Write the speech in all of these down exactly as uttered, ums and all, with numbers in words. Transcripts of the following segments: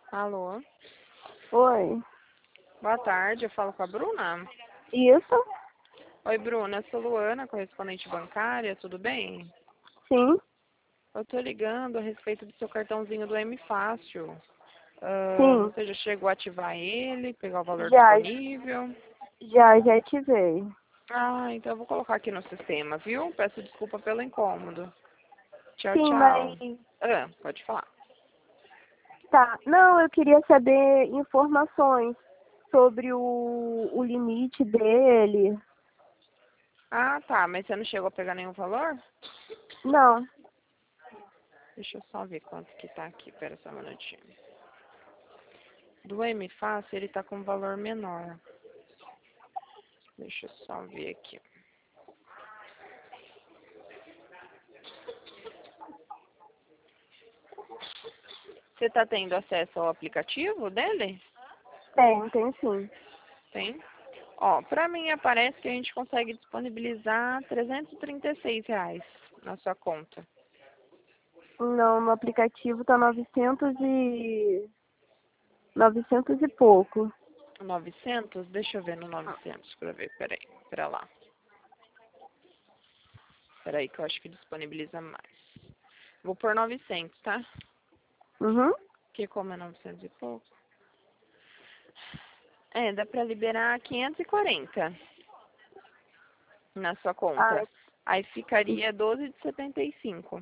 Alô? Oi. Boa tarde, eu falo com a Bruna? Isso? Oi, Bruna, eu sou Luana, correspondente bancária, tudo bem? Sim. Eu tô ligando a respeito do seu cartãozinho do M Fácil. Ah, Sim. você já chegou a ativar ele, pegar o valor Já, disponível? já, já ativei. Ah, então eu vou colocar aqui no sistema, viu? Peço desculpa pelo incômodo. Tchau, Sim, mas... tchau. Ah, pode falar. Tá. Não, eu queria saber informações sobre o, o limite dele. Ah, tá, mas você não chegou a pegar nenhum valor? Não. Deixa eu só ver quanto que tá aqui, pera só um minutinho. Do M Fácil, ele tá com um valor menor. Deixa eu só ver aqui. Você tá tendo acesso ao aplicativo dele? Tem, tem sim. Tem? Ó, pra mim aparece que a gente consegue disponibilizar trezentos e trinta e seis reais na sua conta. Não, no aplicativo tá novecentos e... novecentos e pouco. novecentos? Deixa eu ver no novecentos pra ver, peraí, pera lá. Peraí que eu acho que disponibiliza mais. Vou por novecentos, tá? Uhum. Porque como é novecentos e pouco. É, dá pra liberar quinhentos e quarenta na sua Ah, conta. Aí ficaria doze de setenta e cinco.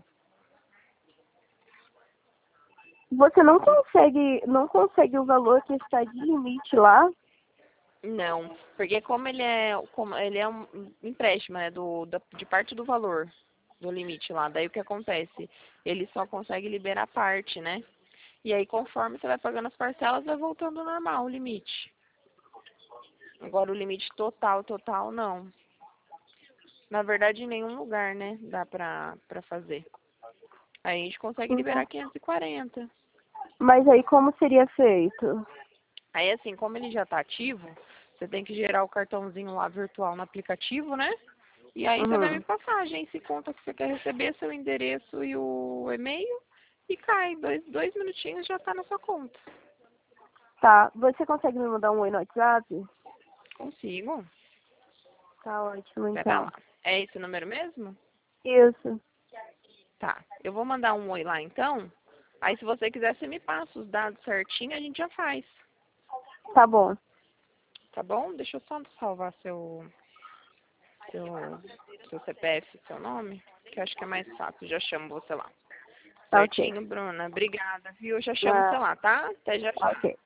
você não consegue, não consegue o valor que está de limite lá? Não, porque como ele é, como ele é um empréstimo, né, do, da, de parte do valor do limite lá, daí o que acontece? Ele só consegue liberar parte, né? E aí conforme você vai pagando as parcelas, vai voltando ao normal o limite. Agora o limite total, total, não. Na verdade, em nenhum lugar, né, dá pra, pra fazer. Aí a gente consegue Então, liberar quinhentos e quarenta. mas aí como seria feito? Aí assim, como ele já tá ativo, você tem que gerar o cartãozinho lá virtual no aplicativo, né? E aí você vai me Uhum. passar a agência e conta que você quer receber, seu endereço e o e-mail. E cai, dois, dois minutinhos já tá na sua conta. Tá. Você consegue me mandar um oi no WhatsApp? Consigo. Tá ótimo, Pera então. lá. É esse o número mesmo? Isso. Tá. Eu vou mandar um oi lá então. Aí se você quiser, você me passa os dados certinho, a gente já faz. Tá bom. Tá bom? Deixa eu só salvar seu, seu, seu C P F, seu nome, que eu acho que é mais fácil. Já chamo você lá. Tá ok. Certinho, Bruna. Obrigada, viu? Eu já chamo você Ah, lá, tá? Até já tá já. ok.